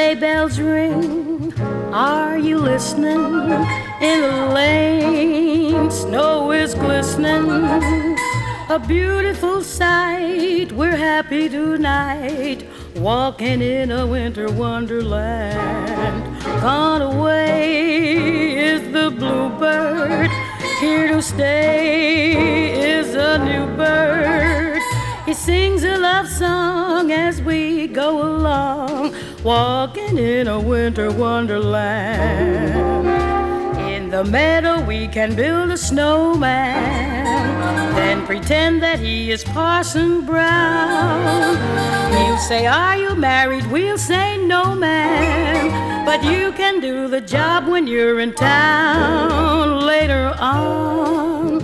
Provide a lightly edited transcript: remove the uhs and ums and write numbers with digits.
sleigh bells ring. Are you listening? In the lane, snow is glistening. A beautiful sight. We're happy tonight, walking in a winter wonderland. Gone away is the bluebird. Here to stay is a new bird. He sings a love song as we go along, walking in a winter wonderland. In the meadow we can build a snowman, then pretend that he is Parson Brown. He'll say, "Are you married?" We'll say, "No, ma'am." But you can do the job when you're in town later on.